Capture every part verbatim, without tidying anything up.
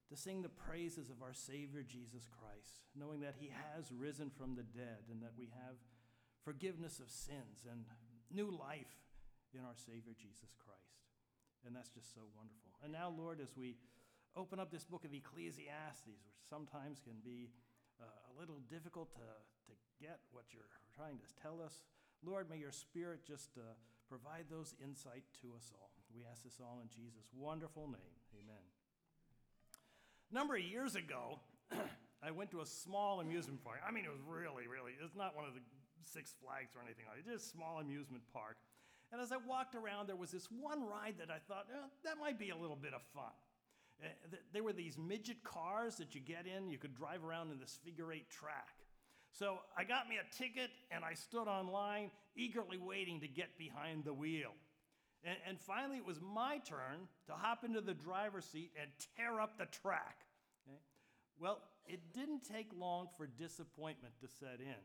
to sing the praises of our Savior Jesus Christ, knowing that he has risen from the dead and that we have forgiveness of sins and new life in our Savior Jesus Christ. And that's just so wonderful. And now, Lord, as we open up this book of Ecclesiastes, which sometimes can be uh, a little difficult to, to get what you're trying to tell us, Lord, may your Spirit just uh, provide those insight to us all. We ask this all in Jesus' wonderful name. Amen. A number of years ago, I went to a small amusement park. I mean, it was really, really, it's not one of the Six Flags or anything like that. It's just a small amusement park. And as I walked around, there was this one ride that I thought, eh, that might be a little bit of fun. Uh, th- there were these midget cars that you get in. You could drive around in this figure-eight track. So I got me a ticket, and I stood online, eagerly waiting to get behind the wheel. And, and finally, it was my turn to hop into the driver's seat and tear up the track. Okay? Well, it didn't take long for disappointment to set in.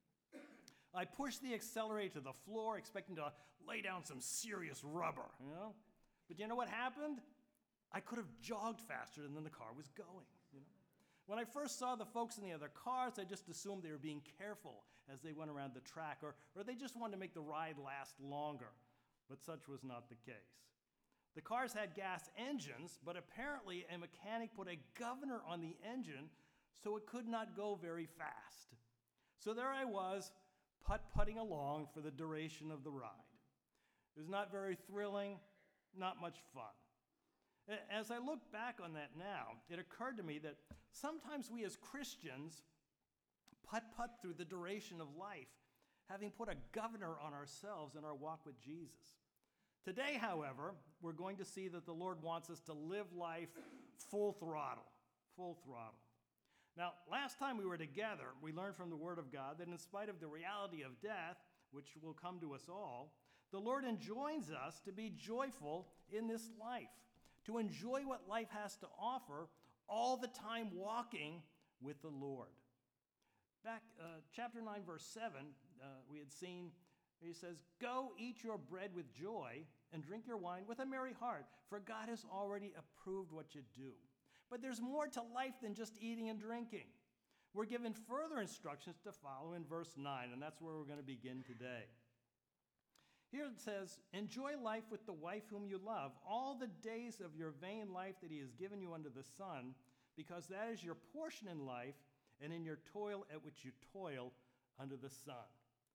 I pushed the accelerator to the floor, expecting to lay down some serious rubber, you know? But you know what happened? I could have jogged faster than the car was going, you know? When I first saw the folks in the other cars, I just assumed they were being careful as they went around the track, or, or they just wanted to make the ride last longer. But such was not the case. The cars had gas engines, but apparently a mechanic put a governor on the engine so it could not go very fast. So there I was, putt-putting along for the duration of the ride. It was not very thrilling, not much fun. As I look back on that now, it occurred to me that sometimes we as Christians putt-putt through the duration of life, having put a governor on ourselves in our walk with Jesus. Today, however, we're going to see that the Lord wants us to live life full throttle, full throttle. Now, last time we were together, we learned from the Word of God that in spite of the reality of death, which will come to us all, the Lord enjoins us to be joyful in this life, to enjoy what life has to offer all the time walking with the Lord. Back, uh, chapter nine, verse seven, uh, we had seen, he says, "Go eat your bread with joy and drink your wine with a merry heart, for God has already approved what you do." But there's more to life than just eating and drinking. We're given further instructions to follow in verse nine, and that's where we're going to begin today. Here it says, "Enjoy life with the wife whom you love, all the days of your vain life that he has given you under the sun, because that is your portion in life and in your toil at which you toil under the sun."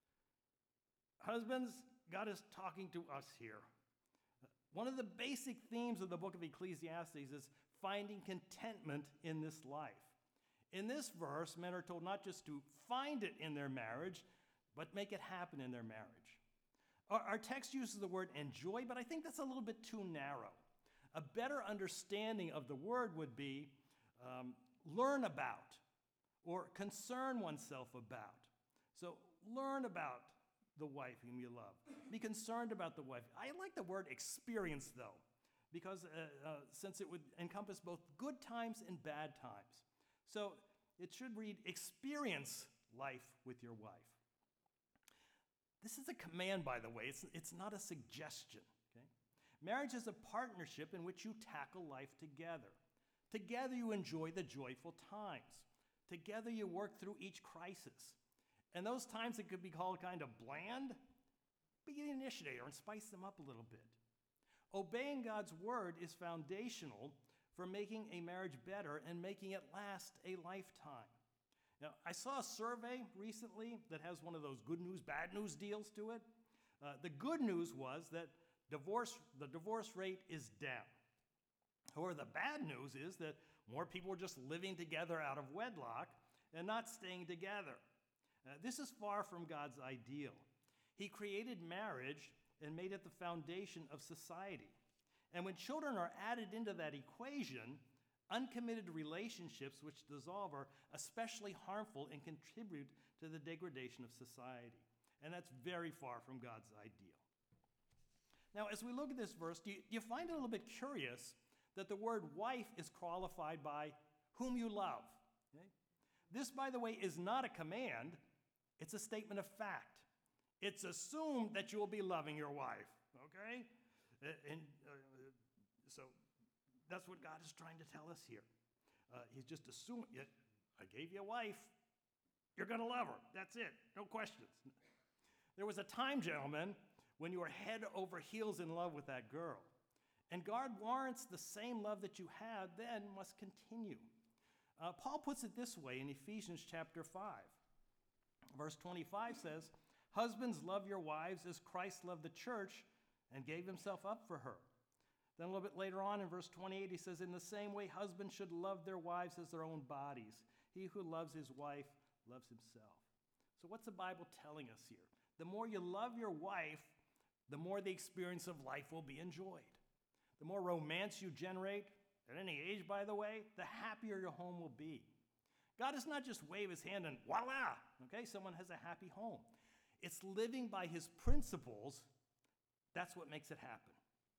Husbands, God is talking to us here. One of the basic themes of the book of Ecclesiastes is finding contentment in this life. In this verse, men are told not just to find it in their marriage, but make it happen in their marriage. Our, our text uses the word enjoy, but I think that's a little bit too narrow. A better understanding of the word would be um, learn about or concern oneself about. So learn about the wife whom you love. Be concerned about the wife. I like the word experience, though, because uh, uh, since it would encompass both good times and bad times. So it should read, experience life with your wife. This is a command, by the way. It's, it's not a suggestion. Okay? Marriage is a partnership in which you tackle life together. Together you enjoy the joyful times. Together you work through each crisis. And those times that could be called kind of bland, be the initiator and spice them up a little bit. Obeying God's word is foundational for making a marriage better and making it last a lifetime. Now, I saw a survey recently that has one of those good news, bad news deals to it. Uh, the good news was that divorce, the divorce rate is down. However, the bad news is that more people are just living together out of wedlock and not staying together. Uh, this is far from God's ideal. He created marriage and made it the foundation of society. And when children are added into that equation, uncommitted relationships which dissolve are especially harmful and contribute to the degradation of society. And that's very far from God's ideal. Now, as we look at this verse, do you, do you find it a little bit curious that the word wife is qualified by whom you love? Okay? This, by the way, is not a command. It's a statement of fact. It's assumed that you will be loving your wife, okay? And uh, so that's what God is trying to tell us here. Uh, he's just assuming, I gave you a wife. You're going to love her. That's it. No questions. There was a time, gentlemen, when you were head over heels in love with that girl. And God warrants the same love that you had then must continue. Uh, Paul puts it this way in Ephesians chapter five. Verse twenty-five says, husbands, love your wives as Christ loved the church and gave himself up for her. Then a little bit later on in verse twenty-eight, he says, in the same way, husbands should love their wives as their own bodies. He who loves his wife loves himself. So what's the Bible telling us here? The more you love your wife, the more the experience of life will be enjoyed. The more romance you generate, at any age, by the way, the happier your home will be. God does not just wave his hand and voila, okay, someone has a happy home. It's living by his principles. That's what makes it happen.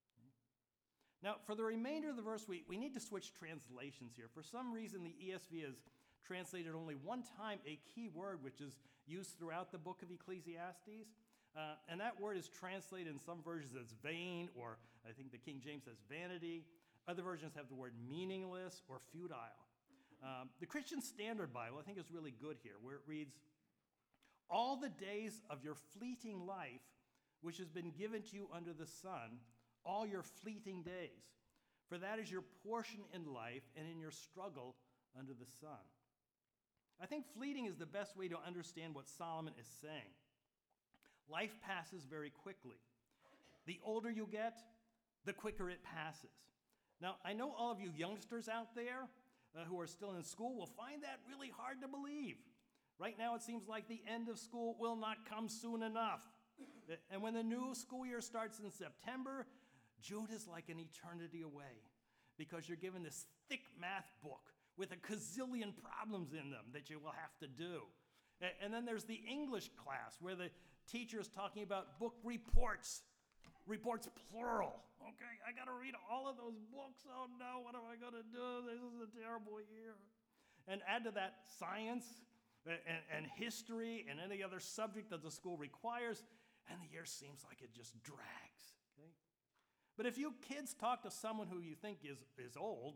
Now, for the remainder of the verse, we, we need to switch translations here. For some reason, the E S V has translated only one time a key word, which is used throughout the book of Ecclesiastes. Uh, and that word is translated in some versions as vain, or I think the King James says vanity. Other versions have the word meaningless or futile. Um, the Christian Standard Bible, I think, is really good here, where it reads, all the days of your fleeting life, which has been given to you under the sun, all your fleeting days, for that is your portion in life and in your struggle under the sun. I think fleeting is the best way to understand what Solomon is saying. Life passes very quickly. The older you get, the quicker it passes. Now, I know all of you youngsters out there uh, who are still in school will find that really hard to believe. Right now, it seems like the end of school will not come soon enough. And when the new school year starts in September, June is like an eternity away because you're given this thick math book with a gazillion problems in them that you will have to do. And then there's the English class where the teacher is talking about book reports, reports plural. Okay, I got to read all of those books. Oh no, what am I going to do? This is a terrible year. And add to that science and, and history and any other subject that the school requires, and the year seems like it just drags. Okay? But if you kids talk to someone who you think is, is old,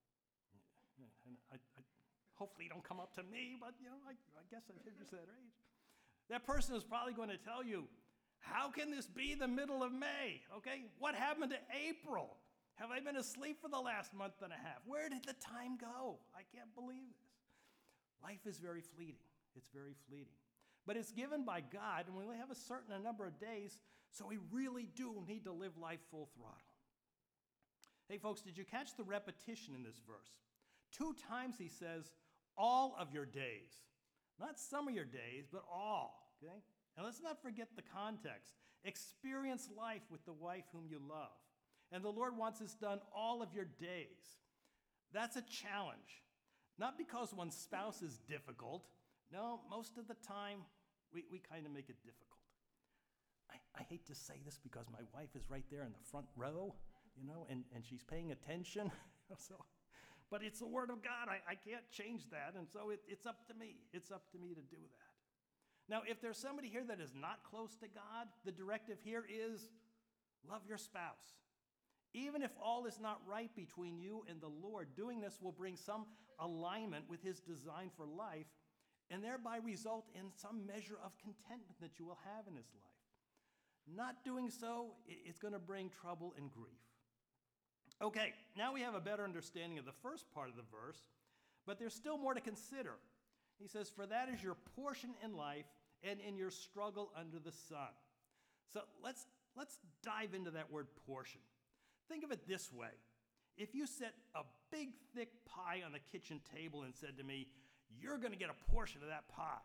and I, I, hopefully you don't come up to me, but you know, I, I guess I'm just that age. That person is probably going to tell you, how can this be the middle of May? Okay, what happened to April? Have I been asleep for the last month and a half? Where did the time go? I can't believe this. Life is very fleeting. It's very fleeting. But it's given by God, and we only have a certain number of days, so we really do need to live life full throttle. Hey, folks, did you catch the repetition in this verse? Two times he says, all of your days. Not some of your days, but all, okay? And let's not forget the context. Experience life with the wife whom you love. And the Lord wants this done all of your days. That's a challenge. Not because one's spouse is difficult. No, most of the time, we, we kind of make it difficult. I, I hate to say this because my wife is right there in the front row, you know, and, and she's paying attention. so, but it's the Word of God. I, I can't change that, and so it, it's up to me. It's up to me to do that. Now, if there's somebody here that is not close to God, the directive here is love your spouse. Even if all is not right between you and the Lord, doing this will bring some alignment with his design for life and thereby result in some measure of contentment that you will have in his life. Not doing so, it's going to bring trouble and grief. Okay, now we have a better understanding of the first part of the verse, but there's still more to consider. He says, for that is your portion in life and in your struggle under the sun. So let's, let's dive into that word portion. Think of it this way. If you set a big, thick pie on the kitchen table and said to me, you're going to get a portion of that pie,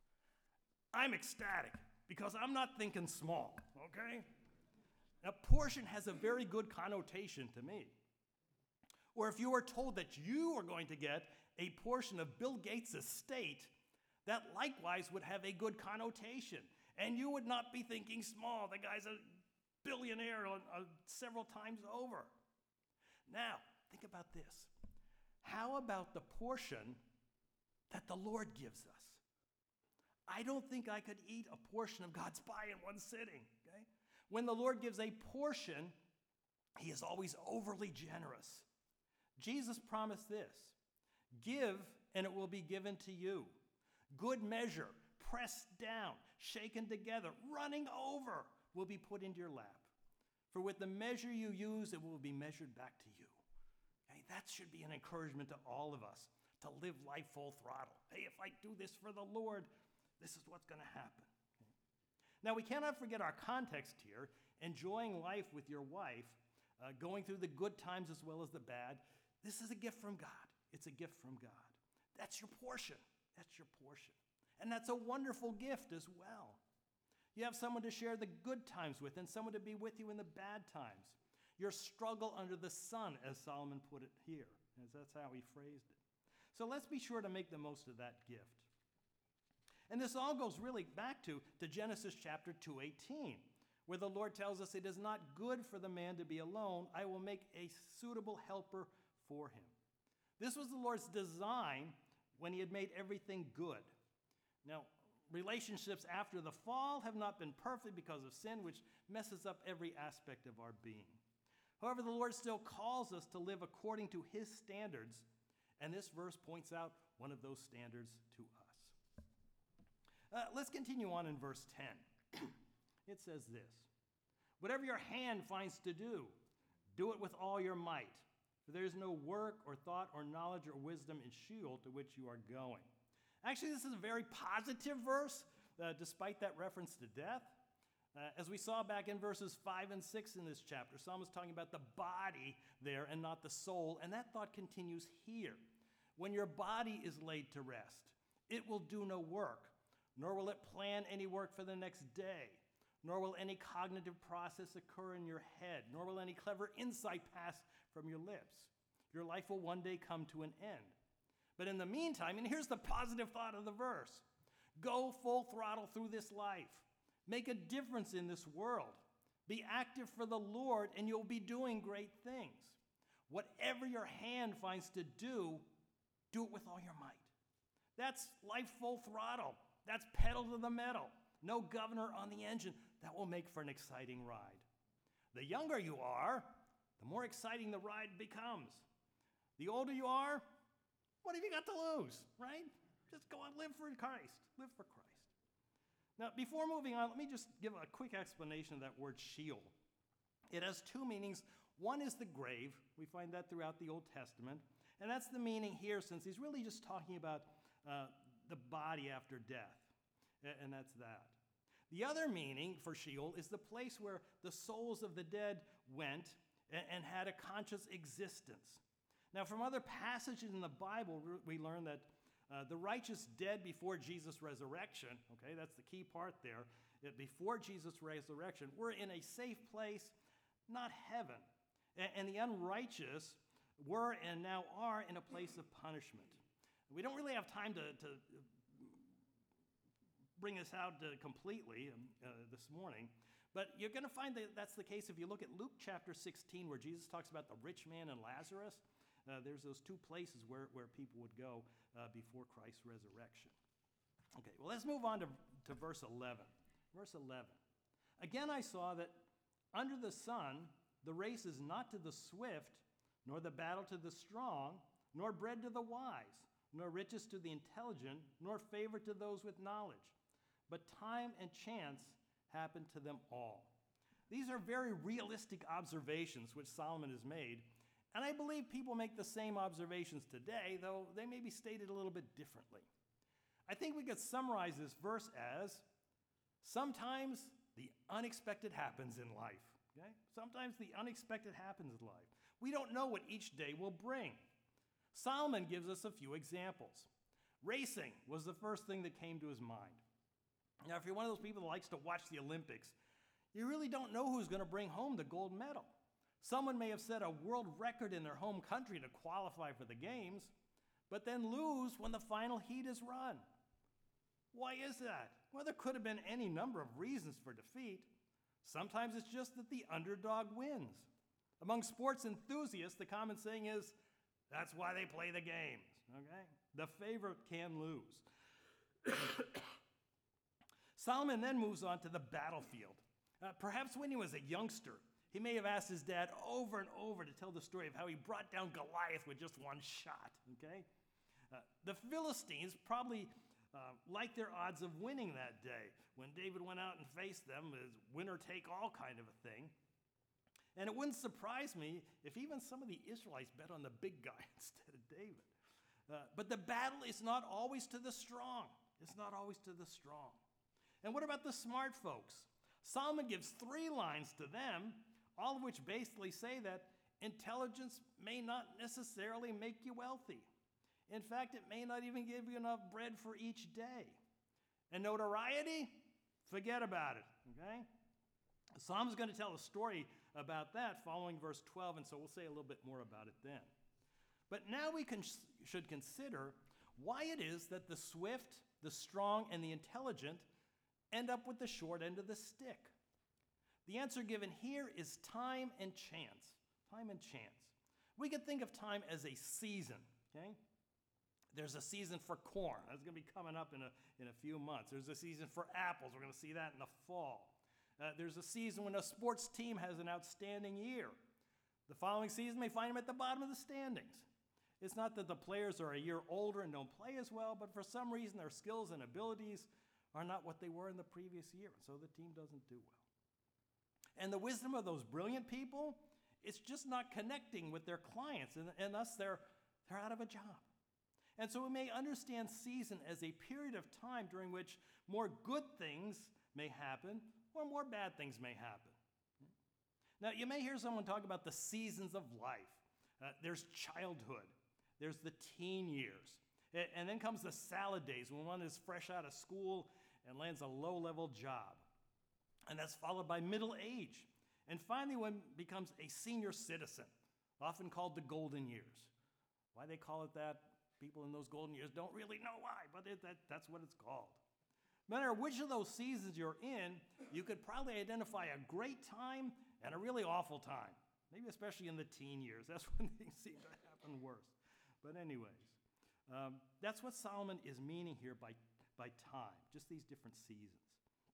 I'm ecstatic because I'm not thinking small, okay? Now, portion has a very good connotation to me. Or if you were told that you are going to get a portion of Bill Gates' estate, that likewise would have a good connotation. And you would not be thinking small. The guy's a billionaire on, uh, several times over. Now, think about this. How about the portion that the Lord gives us? I don't think I could eat a portion of God's pie in one sitting. Okay? When the Lord gives a portion, he is always overly generous. Jesus promised this. Give, and it will be given to you. Good measure, pressed down, shaken together, running over, will be put into your lap. For with the measure you use, it will be measured back to you. Okay, that should be an encouragement to all of us to live life full throttle. Hey, if I do this for the Lord, this is what's going to happen. Okay. Now, we cannot forget our context here. Enjoying life with your wife, uh, going through the good times as well as the bad, this is a gift from God. It's a gift from God. That's your portion. That's your portion. And that's a wonderful gift as well. You have someone to share the good times with and someone to be with you in the bad times. Your struggle under the sun, as Solomon put it here, as that's how he phrased it. So let's be sure to make the most of that gift. And this all goes really back to, to Genesis chapter two eighteen, where the Lord tells us, it is not good for the man to be alone. I will make a suitable helper for him. This was the Lord's design when he had made everything good. Now, relationships after the fall have not been perfect because of sin, which messes up every aspect of our being. However, the Lord still calls us to live according to his standards, and this verse points out one of those standards to us. Uh, let's continue on in verse ten. It says this, whatever your hand finds to do, do it with all your might, for there is no work or thought or knowledge or wisdom in Sheol to which you are going. Actually, this is a very positive verse, uh, despite that reference to death. Uh, as we saw back in verses five and six in this chapter, Psalm is talking about the body there and not the soul, and that thought continues here. When your body is laid to rest, it will do no work, nor will it plan any work for the next day, nor will any cognitive process occur in your head, nor will any clever insight pass from your lips. Your life will one day come to an end. But in the meantime, and here's the positive thought of the verse, go full throttle through this life. Make a difference in this world. Be active for the Lord, and you'll be doing great things. Whatever your hand finds to do, do it with all your might. That's life full throttle. That's pedal to the metal. No governor on the engine. That will make for an exciting ride. The younger you are, the more exciting the ride becomes. The older you are, what have you got to lose, right? Just go and live for Christ. Live for Christ. Now, before moving on, let me just give a quick explanation of that word Sheol. It has two meanings. One is the grave. We find that throughout the Old Testament. And that's the meaning here, since he's really just talking about uh, the body after death. And that's that. The other meaning for Sheol is the place where the souls of the dead went and, and had a conscious existence. Now, from other passages in the Bible, we learn that uh, the righteous dead before Jesus' resurrection, okay, that's the key part there, that before Jesus' resurrection, were in a safe place, not heaven. And, and the unrighteous were and now are in a place of punishment. We don't really have time to, to bring this out uh, completely uh, this morning, but you're going to find that that's the case if you look at Luke chapter sixteen, where Jesus talks about the rich man and Lazarus. Uh, there's those two places where, where people would go uh, before Christ's resurrection. Okay, well, let's move on to, to verse eleven. Verse eleven. Again, I saw that under the sun, the race is not to the swift, nor the battle to the strong, nor bread to the wise, nor riches to the intelligent, nor favor to those with knowledge. But time and chance happen to them all. These are very realistic observations which Solomon has made. And I believe people make the same observations today, though they may be stated a little bit differently. I think we could summarize this verse as, sometimes the unexpected happens in life. Okay? Sometimes the unexpected happens in life. We don't know what each day will bring. Solomon gives us a few examples. Racing was the first thing that came to his mind. Now, if you're one of those people that likes to watch the Olympics, you really don't know who's going to bring home the gold medal. Someone may have set a world record in their home country to qualify for the games, but then lose when the final heat is run. Why is that? Well, there could have been any number of reasons for defeat. Sometimes it's just that the underdog wins. Among sports enthusiasts, the common saying is, that's why they play the games, okay? The favorite can lose. Solomon then moves on to the battlefield. Uh, perhaps when he was a youngster, he may have asked his dad over and over to tell the story of how he brought down Goliath with just one shot, okay? Uh, the Philistines probably uh, liked their odds of winning that day when David went out and faced them as winner-take-all kind of a thing. And it wouldn't surprise me if even some of the Israelites bet on the big guy instead of David. Uh, but the battle is not always to the strong. It's not always to the strong. And what about the smart folks? Solomon gives three lines to them, all of which basically say that intelligence may not necessarily make you wealthy. In fact, it may not even give you enough bread for each day. And notoriety? Forget about it, okay? Psalm's going to tell a story about that following verse twelve, and so we'll say a little bit more about it then. But now we can, should consider why it is that the swift, the strong, and the intelligent end up with the short end of the stick. The answer given here is time and chance. Time and chance. We could think of time as a season, okay? There's a season for corn. That's going to be coming up in a, in a few months. There's a season for apples. We're going to see that in the fall. Uh, there's a season when a sports team has an outstanding year. The following season may find them at the bottom of the standings. It's not that the players are a year older and don't play as well, but for some reason their skills and abilities are not what they were in the previous year, and so the team doesn't do well. And the wisdom of those brilliant people, it's just not connecting with their clients, and, and thus they're, they're out of a job. And so we may understand season as a period of time during which more good things may happen or more bad things may happen. Now, you may hear someone talk about the seasons of life. Uh, there's childhood. There's the teen years. And then comes the salad days when one is fresh out of school and lands a low-level job. And that's followed by middle age. And finally, one becomes a senior citizen, often called the golden years. Why they call it that, people in those golden years don't really know why, but it, that, that's what it's called. No matter which of those seasons you're in, you could probably identify a great time and a really awful time, maybe especially in the teen years. That's when things seem to happen worse. But anyways, um, that's what Solomon is meaning here by, by time, just these different seasons.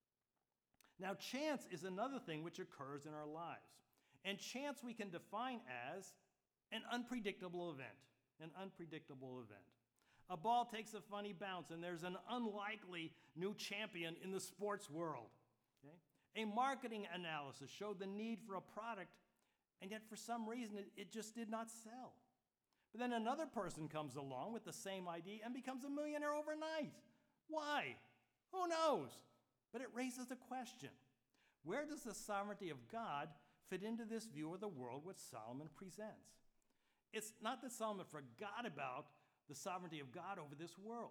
Now, chance is another thing which occurs in our lives. And chance we can define as an unpredictable event, an unpredictable event. A ball takes a funny bounce, and there's an unlikely new champion in the sports world. Okay? A marketing analysis showed the need for a product, and yet for some reason it, it just did not sell. But then another person comes along with the same idea and becomes a millionaire overnight. Why? Who knows? But it raises a question. Where does the sovereignty of God fit into this view of the world which Solomon presents? It's not that Solomon forgot about the sovereignty of God over this world.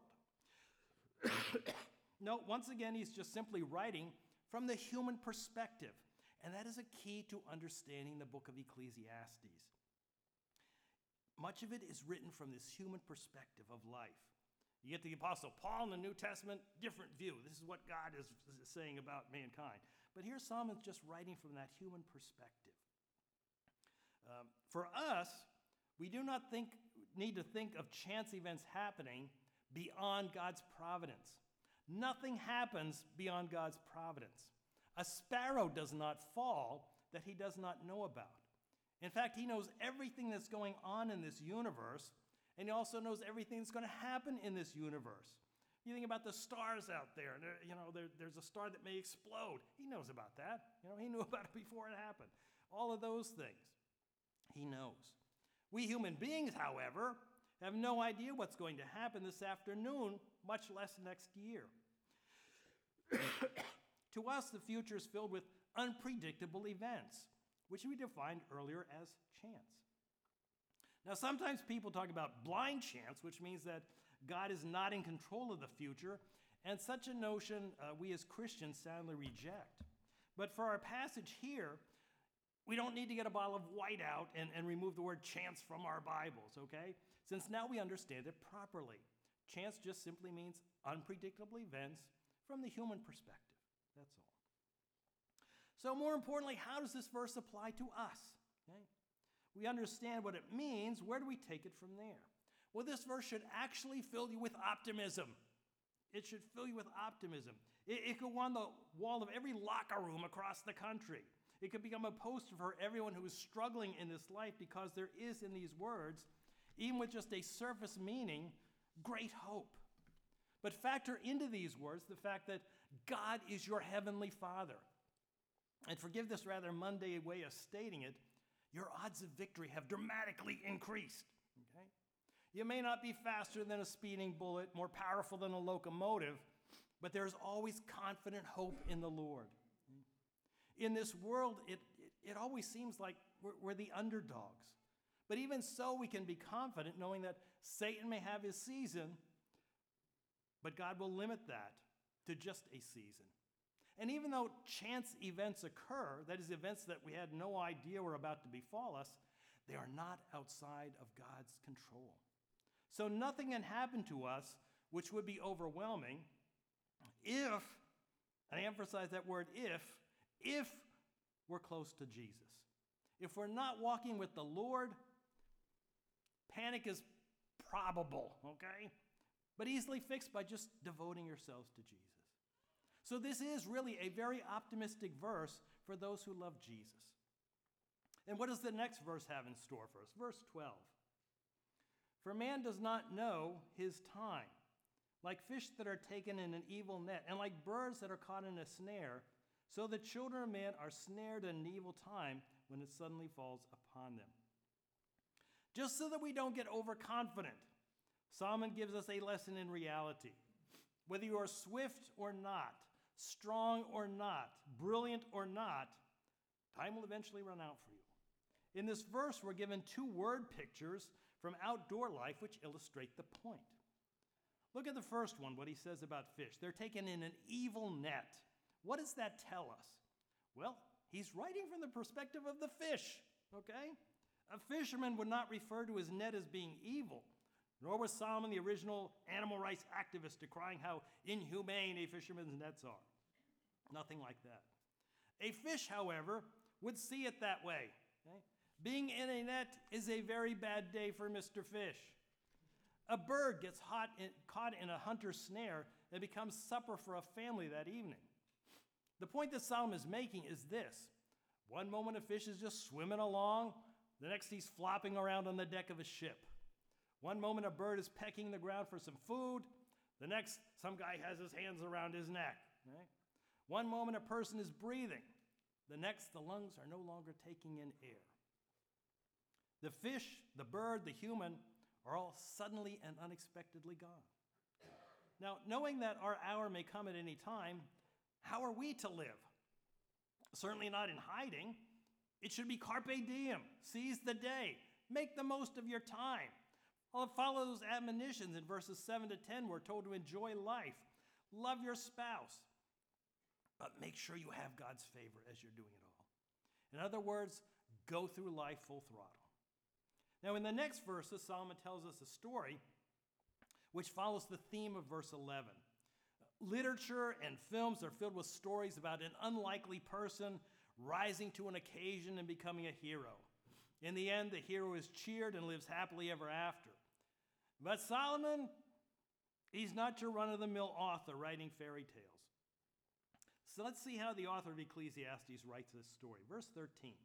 No, once again, he's just simply writing from the human perspective. And that is a key to understanding the book of Ecclesiastes. Much of it is written from this human perspective of life. You get the Apostle Paul in the New Testament, different view. This is what God is, is saying about mankind. But here Solomon's just writing from that human perspective. Um, for us, we do not think, need to think of chance events happening beyond God's providence. Nothing happens beyond God's providence. A sparrow does not fall that he does not know about. In fact, he knows everything that's going on in this universe, and he also knows everything that's going to happen in this universe. You think about the stars out there, and there, you know, there, there's a star that may explode. He knows about that. You know, he knew about it before it happened. All of those things, he knows. We human beings, however, have no idea what's going to happen this afternoon, much less next year. To us, the future is filled with unpredictable events, which we defined earlier as chance. Now, sometimes people talk about blind chance, which means that God is not in control of the future, and such a notion uh, we as Christians soundly reject. But for our passage here, we don't need to get a bottle of white out and, and remove the word chance from our Bibles, okay? Since now we understand it properly. Chance just simply means unpredictable events from the human perspective. That's all. So more importantly, how does this verse apply to us? Okay? We understand what it means. Where do we take it from there? Well, this verse should actually fill you with optimism. It should fill you with optimism. It, it could go on the wall of every locker room across the country. It could become a poster for everyone who is struggling in this life, because there is in these words, even with just a surface meaning, great hope. But factor into these words the fact that God is your heavenly Father. And forgive this rather mundane way of stating it, your odds of victory have dramatically increased. Okay? You may not be faster than a speeding bullet, more powerful than a locomotive, but there's always confident hope in the Lord. In this world, it, it, it always seems like we're, we're the underdogs. But even so, we can be confident knowing that Satan may have his season, but God will limit that to just a season. And even though chance events occur, that is, events that we had no idea were about to befall us, they are not outside of God's control. So nothing can happen to us which would be overwhelming if, and I emphasize that word if, if we're close to Jesus. If we're not walking with the Lord, panic is probable, okay? But easily fixed by just devoting yourselves to Jesus. So this is really a very optimistic verse for those who love Jesus. And what does the next verse have in store for us? Verse twelve. For man does not know his time, like fish that are taken in an evil net, and like birds that are caught in a snare, so the children of man are snared in an evil time when it suddenly falls upon them. Just so that we don't get overconfident, Solomon gives us a lesson in reality. Whether you are swift or not, strong or not, brilliant or not, time will eventually run out for you. In this verse, we're given two word pictures from outdoor life which illustrate the point. Look at the first one, what he says about fish. They're taken in an evil net. What does that tell us? Well, he's writing from the perspective of the fish, okay? A fisherman would not refer to his net as being evil, nor was Solomon the original animal rights activist decrying how inhumane a fisherman's nets are. Nothing like that. A fish, however, would see it that way. Okay? Being in a net is a very bad day for Mister Fish. A bird gets hot in, caught in a hunter's snare and becomes supper for a family that evening. The point that Solomon is making is this. One moment a fish is just swimming along, the next he's flopping around on the deck of a ship. One moment a bird is pecking the ground for some food, the next some guy has his hands around his neck. Right? One moment a person is breathing, the next the lungs are no longer taking in air. The fish, the bird, the human are all suddenly and unexpectedly gone. Now, knowing that our hour may come at any time, how are we to live? Certainly not in hiding. It should be carpe diem, seize the day, make the most of your time. I'll follow those admonitions in verses seven to ten. We're told to enjoy life, love your spouse, but make sure you have God's favor as you're doing it all. In other words, go through life full throttle. Now, in the next verses, Solomon tells us a story which follows the theme of verse eleven. Literature and films are filled with stories about an unlikely person rising to an occasion and becoming a hero. In the end, the hero is cheered and lives happily ever after. But Solomon, he's not your run-of-the-mill author writing fairy tales. So let's see how the author of Ecclesiastes writes this story. Verse thirteen.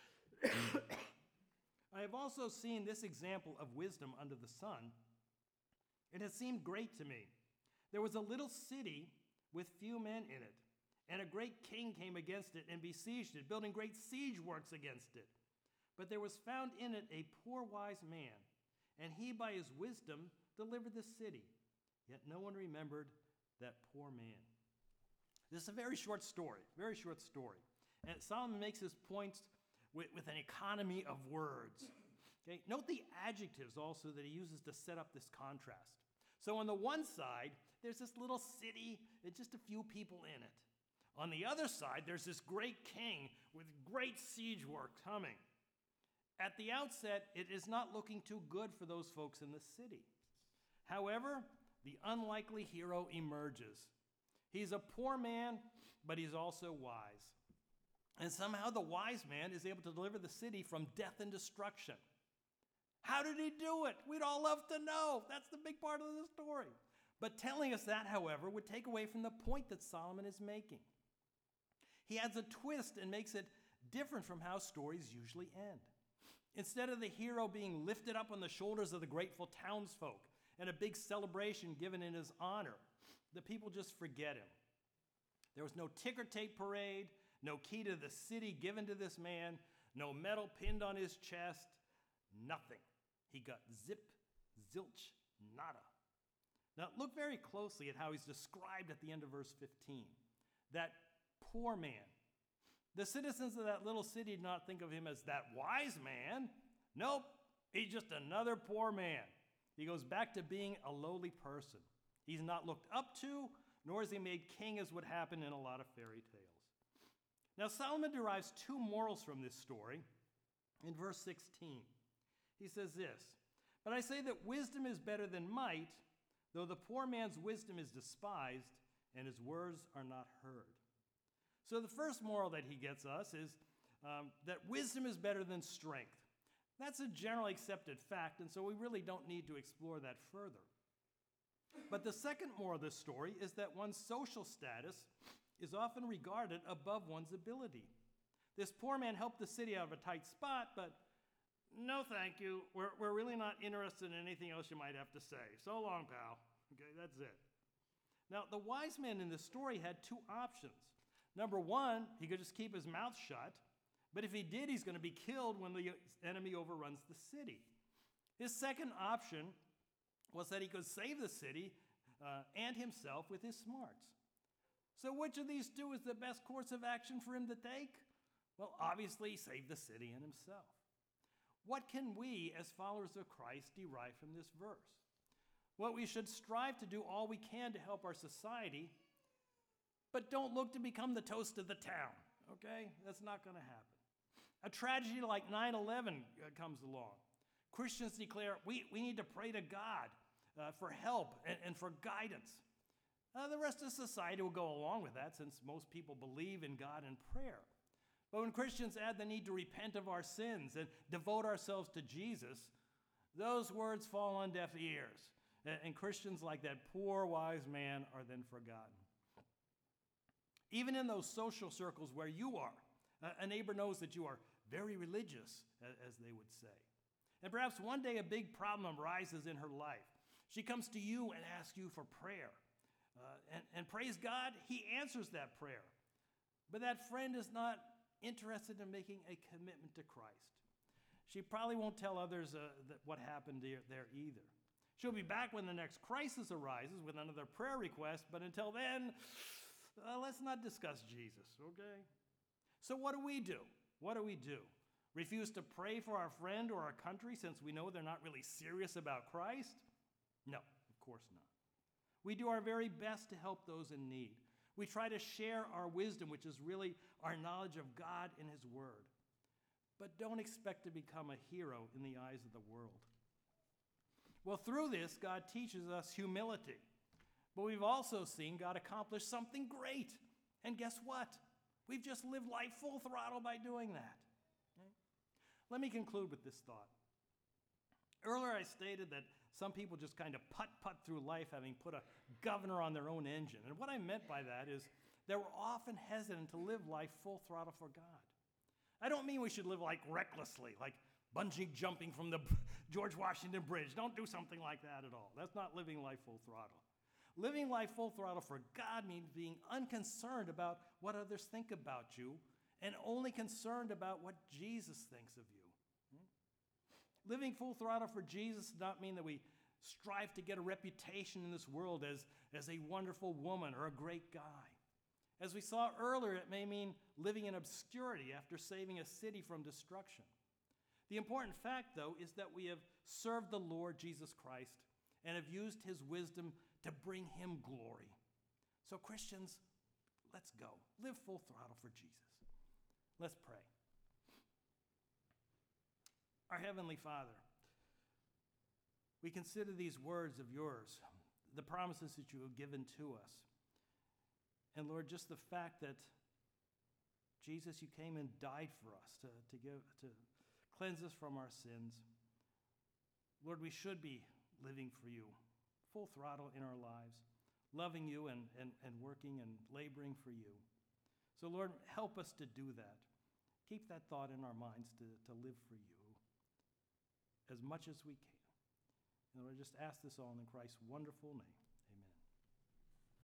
I have also seen this example of wisdom under the sun. It has seemed great to me. There was a little city with few men in it, and a great king came against it and besieged it, building great siege works against it. But there was found in it a poor wise man, and he by his wisdom delivered the city. Yet no one remembered that poor man. This is a very short story, very short story. And Solomon makes his points with, with an economy of words. Okay? Note the adjectives also that he uses to set up this contrast. So on the one side, there's this little city with just a few people in it. On the other side, there's this great king with great siege work coming. At the outset, it is not looking too good for those folks in the city. However, the unlikely hero emerges. He's a poor man, but he's also wise. And somehow the wise man is able to deliver the city from death and destruction. How did he do it? We'd all love to know. That's the big part of the story. But telling us that, however, would take away from the point that Solomon is making. He adds a twist and makes it different from how stories usually end. Instead of the hero being lifted up on the shoulders of the grateful townsfolk and a big celebration given in his honor. The people just forget him. There was no ticker tape parade, no key to the city given to this man, no medal pinned on his chest, nothing. He got zip, zilch, nada. Now look very closely at how he's described at the end of verse fifteen. That poor man. The citizens of that little city did not think of him as that wise man. Nope, he's just another poor man. He goes back to being a lowly person. He's not looked up to, nor is he made king as would happen in a lot of fairy tales. Now Solomon derives two morals from this story in verse sixteen. He says this, "But I say that wisdom is better than might, though the poor man's wisdom is despised, and his words are not heard." So the first moral that he gets us is um, that wisdom is better than strength. That's a generally accepted fact, and so we really don't need to explore that further. But the second moral of this story is that one's social status is often regarded above one's ability. This poor man helped the city out of a tight spot, but no thank you. We're, we're really not interested in anything else you might have to say. So long, pal. Okay, that's it. Now, the wise man in this story had two options. Number one, he could just keep his mouth shut, but if he did, he's going to be killed when the enemy overruns the city. His second option was that he could save the city uh, and himself with his smarts. So which of these two is the best course of action for him to take? Well, obviously, save the city and himself. What can we, as followers of Christ, derive from this verse? Well, we should strive to do all we can to help our society, but don't look to become the toast of the town, okay? That's not going to happen. A tragedy like nine eleven uh, comes along. Christians declare we, we need to pray to God uh, for help and, and for guidance. Uh, the rest of society will go along with that since most people believe in God and prayer. But when Christians add the need to repent of our sins and devote ourselves to Jesus, those words fall on deaf ears. And, and Christians like that poor wise man are then forgotten. Even in those social circles where you are, a neighbor knows that you are very religious, as they would say. And perhaps one day a big problem arises in her life. She comes to you and asks you for prayer. Uh, and, and praise God, he answers that prayer. But that friend is not interested in making a commitment to Christ. She probably won't tell others uh, that what happened there, there either. She'll be back when the next crisis arises with another prayer request, but until then, Uh, let's not discuss Jesus, okay? So what do we do? What do we do? Refuse to pray for our friend or our country since we know they're not really serious about Christ? No, of course not. We do our very best to help those in need. We try to share our wisdom, which is really our knowledge of God and his word. But don't expect to become a hero in the eyes of the world. Well, through this, God teaches us humility. But we've also seen God accomplish something great. And guess what? We've just lived life full throttle by doing that. Okay? Let me conclude with this thought. Earlier I stated that some people just kind of putt-putt through life having put a governor on their own engine. And what I meant by that is they were often hesitant to live life full throttle for God. I don't mean we should live like recklessly, like bungee jumping from the George Washington Bridge. Don't do something like that at all. That's not living life full throttle. Living life full throttle for God means being unconcerned about what others think about you and only concerned about what Jesus thinks of you. Hmm? Living full throttle for Jesus does not mean that we strive to get a reputation in this world as, as a wonderful woman or a great guy. As we saw earlier, it may mean living in obscurity after saving a city from destruction. The important fact, though, is that we have served the Lord Jesus Christ and have used his wisdom to bring him glory. So Christians, let's go. Live full throttle for Jesus. Let's pray. Our Heavenly Father, we consider these words of yours, the promises that you have given to us. And Lord, just the fact that Jesus, you came and died for us to, to, give, to cleanse us from our sins. Lord, we should be living for you, full throttle in our lives, loving you and, and, and working and laboring for you. So Lord, help us to do that. Keep that thought in our minds to, to live for you as much as we can. And I just ask this all in Christ's wonderful name.